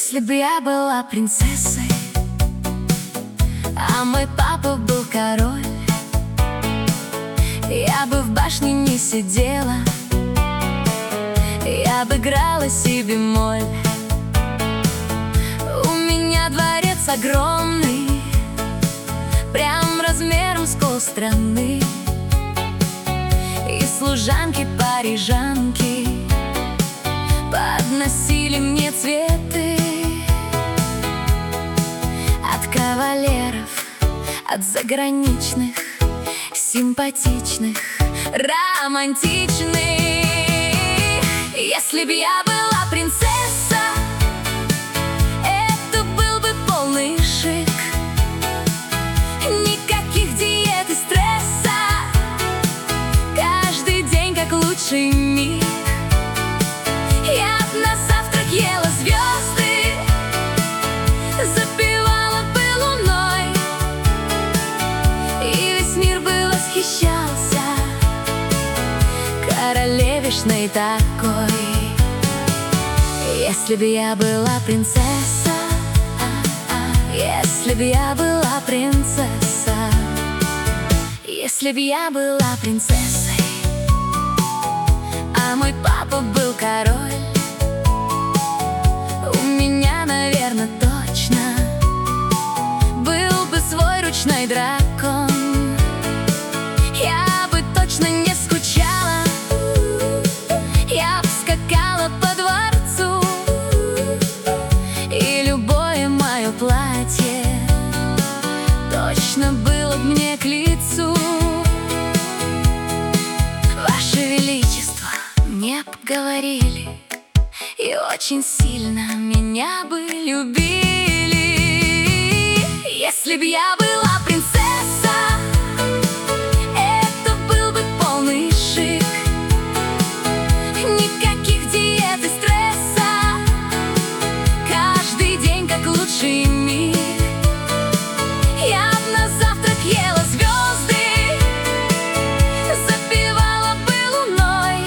Если бы я была принцессой, а мой папа был король, я бы в башне не сидела, я бы играла си бемоль. У меня дворец огромный, прям размером с полстраны, и служанки-парижанки подносили мне цветы. От кавалеров, от заграничных, симпатичных, романтичных. Если б я была принцесса, это был бы полный шик. Никаких диет и стресса, каждый день как лучший миг. Я б на завтрак ела звезды, запивала бы луной, и весь мир бы восхищался королевишной такой. Если б я была принцесса, если б я была принцесса, если б я была принцессой, а мой папа был король, у меня, наверное, точно был бы свой ручной дракон. Я бы точно не скучала, я бы скакала по дворцу, и любое мое платье точно было бы мне к лицу. Ваше Величество, мне б говорили, и очень сильно меня бы любили. Если б я была принцесса, это был бы полный шик. Никаких диет и стресса, каждый день как лучший миг. Я б на завтрак ела звезды, запивала бы луной,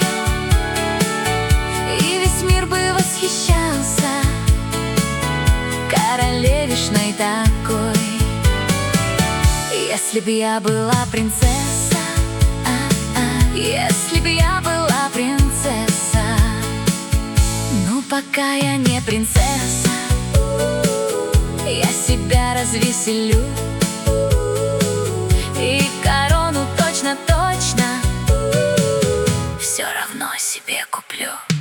и весь мир бы восхищался королевишной такой. Если б я была принцесса, если б я была принцесса, ну пока я не принцесса, я себя развеселю и корону точно-точно все равно себе куплю.